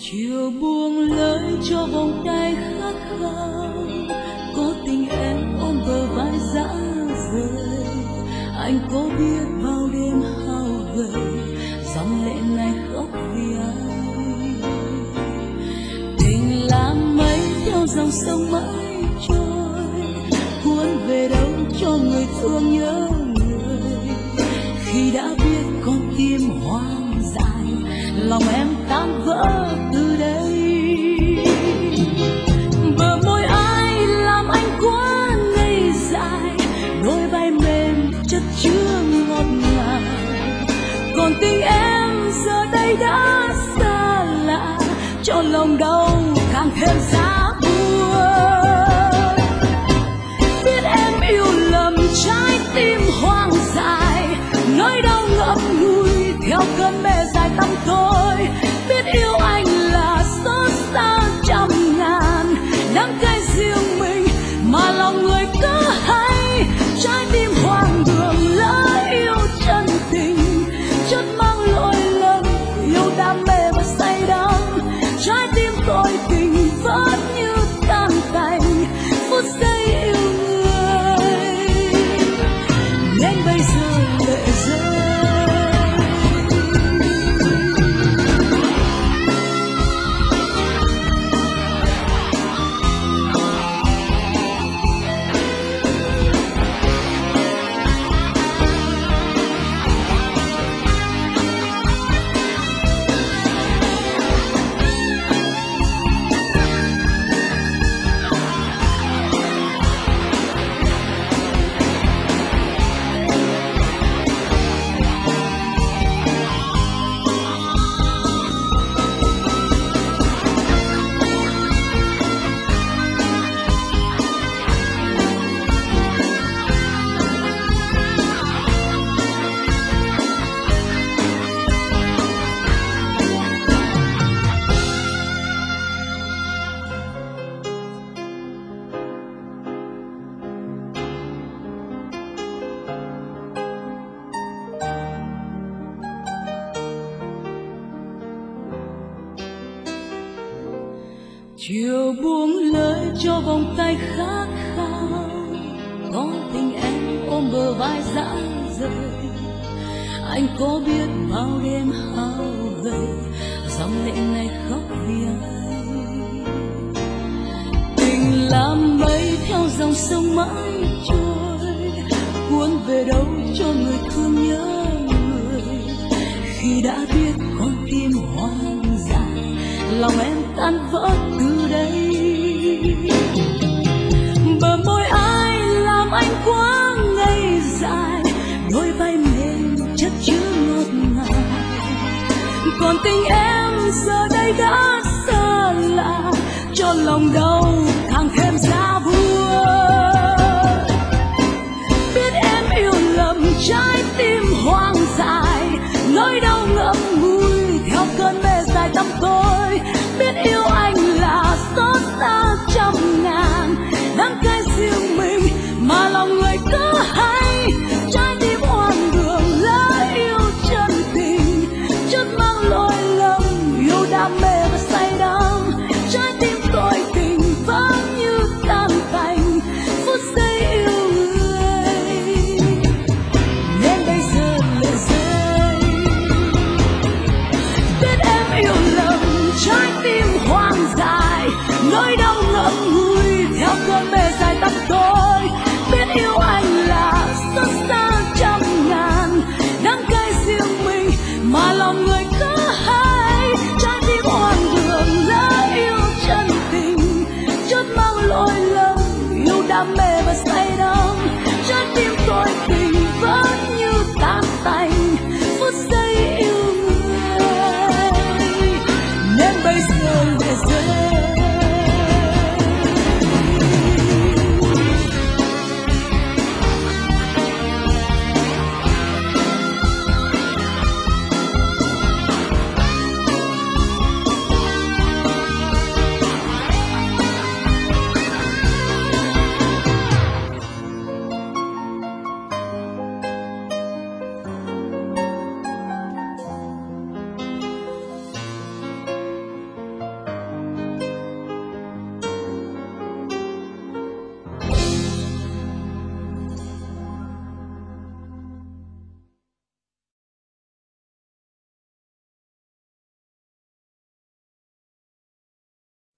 chiều buông lơi cho vòng tay khát khao, có tình em ôm bờ vai dã rời. Anh có biết bao đêm hao gầy, dòng lệ này khóc vì ai. Tình là mây theo dòng sông mãi trôi, cuốn về đâu cho người thương nhớ người. Khi đã biết con tim hoang dại, lòng em tan vỡ từ đây. Bờ môi ai làm anh quá ngây dại, đôi vai mềm chất chứa ngọt ngào. Còn tình em giờ đây đã xa lạ, cho lòng đau càng thêm giá buồn. Biết em yêu lầm trái tim hoang dại, nỗi đau ngậm ngùi theo cơn mê dài tăm tối. Biết yêu anh là xót xa trăm ngàn, đắng cay riêng mình mà lòng người cứ hay. Trái tim hoang đường lỡ yêu chân tình, chất mang lỗi lầm yêu đam mê và say đắm. Trái tim tôi tình vẫn như tan tành phút giây yêu người, nên bây giờ lệ rơi. Chiều buông lơi cho vòng tay khát khao, có tình em ôm bờ vai dã rời. Anh có biết bao đêm hao gầy, dòng lệ này khóc vì ai. Tình là mây theo dòng sông mãi trôi, cuốn về đâu cho người thương nhớ người. Khi đã biết con tim hoang dại, lòng em tan vỡ từ đây. Bờ môi ai làm anh quá ngây dại, đôi vai mềm chất chứa ngọt ngào. Còn tình em giờ đây đã xa lạ, cho lòng đau càng thêm giá